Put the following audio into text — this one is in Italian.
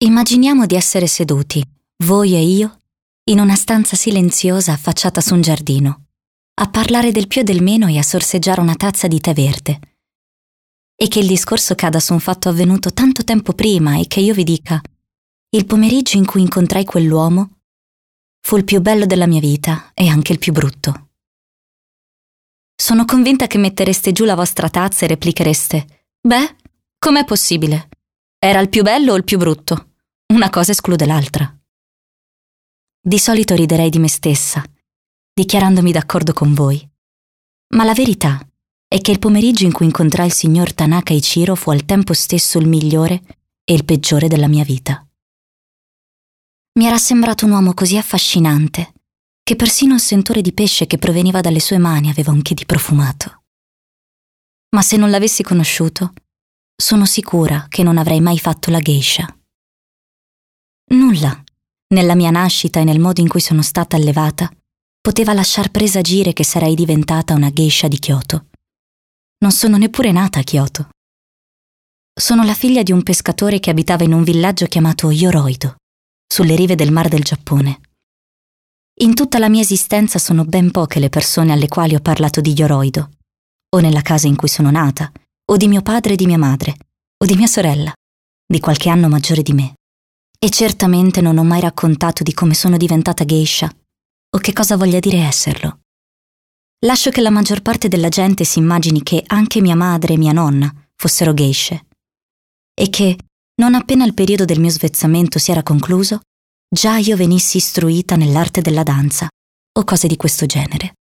Immaginiamo di essere seduti, voi e io, in una stanza silenziosa affacciata su un giardino, a parlare del più e del meno e a sorseggiare una tazza di tè verde. E che il discorso cada su un fatto avvenuto tanto tempo prima e che io vi dica: il pomeriggio in cui incontrai quell'uomo fu il più bello della mia vita e anche il più brutto. Sono convinta che mettereste giù la vostra tazza e replichereste: beh, com'è possibile? Era il più bello o il più brutto? Una cosa esclude l'altra. Di solito riderei di me stessa, dichiarandomi d'accordo con voi. Ma la verità è che il pomeriggio in cui incontrai il signor Tanaka Ichiro fu al tempo stesso il migliore e il peggiore della mia vita. Mi era sembrato un uomo così affascinante che persino il sentore di pesce che proveniva dalle sue mani aveva un che di profumato. Ma se non l'avessi conosciuto, sono sicura che non avrei mai fatto la geisha. Nulla, nella mia nascita e nel modo in cui sono stata allevata, poteva lasciar presagire che sarei diventata una geisha di Kyoto. Non sono neppure nata a Kyoto. Sono la figlia di un pescatore che abitava in un villaggio chiamato Yoroido, sulle rive del Mar del Giappone. In tutta la mia esistenza sono ben poche le persone alle quali ho parlato di Yoroido, o nella casa in cui sono nata, o di mio padre e di mia madre, o di mia sorella, di qualche anno maggiore di me. E certamente non ho mai raccontato di come sono diventata geisha, o che cosa voglia dire esserlo. Lascio che la maggior parte della gente si immagini che anche mia madre e mia nonna fossero geishe, e che, non appena il periodo del mio svezzamento si era concluso, già io venissi istruita nell'arte della danza, o cose di questo genere.